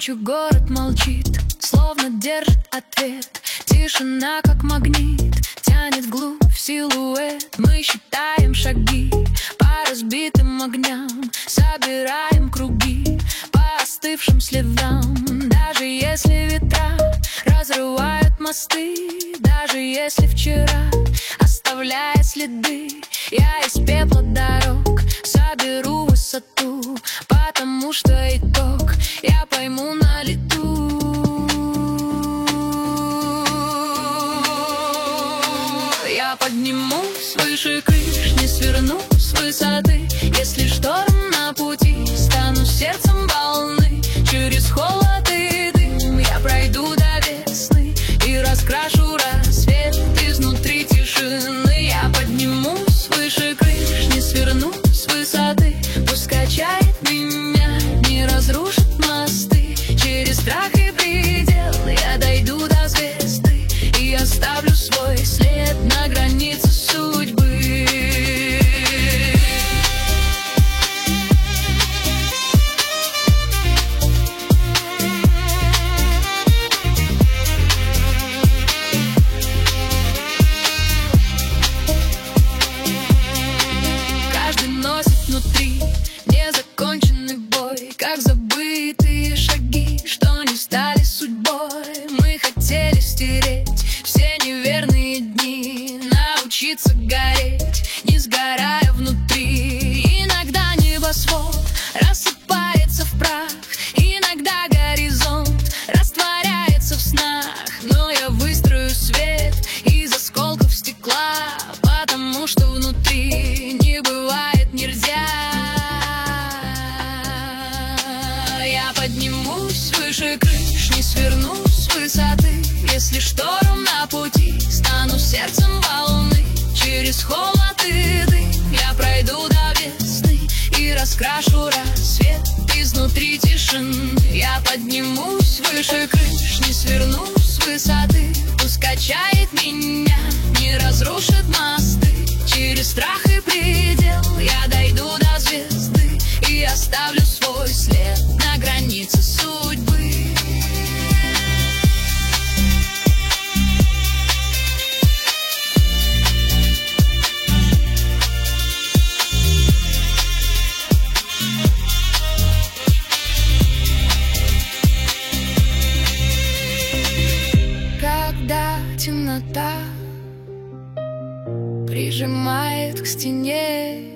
Ночью город молчит, словно держит ответ. Тишина, как магнит, тянет вглубь силуэт. Мы считаем шаги по разбитым огням, собираем круги по остывшим следам. Даже если ветра разрывают мосты, даже если вчера оставляя следы, я из пепла дорог соберу высоту, потому что итог я пойму на лету. Я поднимусь выше крыш, не сверну с высоты. Если шторм на пути, стану сердцем волны. Через холод и дым я пройду до весны и раскрашу рассвет изнутри тишины. Я поднимусь выше крыш, не сверну с высоты. Пусть качает меня, не разрушит мосты. Через страх и предел я дойду до звезды и оставлю свой след на границе судьбы. Каждый носит внутри незаконченный бой, как забытые шаги, что не стали судьбой. Мы хотели стереть все неверные дни, научиться гореть, не сгорая внутри. Иногда небосвод рассыпается в прах, иногда горизонт растворяется в снах. Но я выстрою свет из осколков стекла, потому что внутри не бывает нельзя. Я поднимусь выше крыш, не сверну с высоты. Если шторм на пути, стану сердцем волны. Через холод и дым я пройду до весны и раскрашу рассвет изнутри тишины. Я поднимусь выше крыш, не сверну с высоты. Пусть качает меня, не разрушит мосты. Через страх и предел я дойду до звезды и оставлю свой след на границе судьбы. Когда темнота прижимает к стене,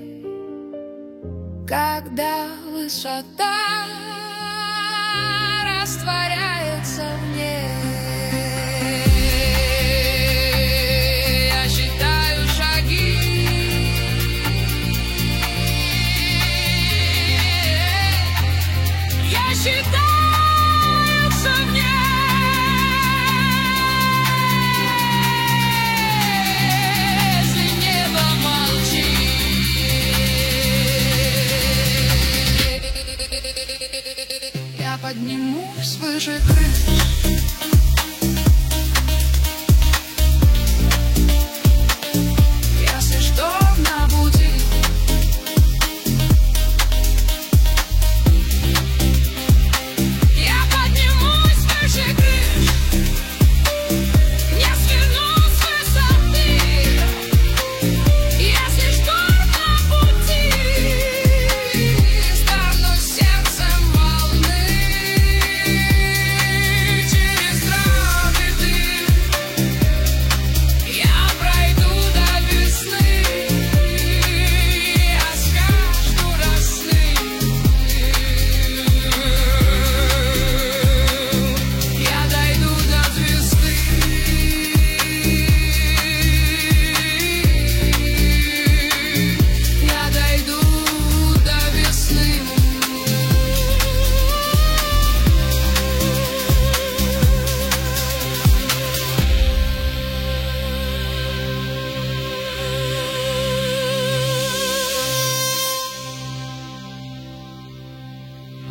когда высота растворяется в ней, я считаю шаги, я считаю в ней. Я поднимусь выше крыш.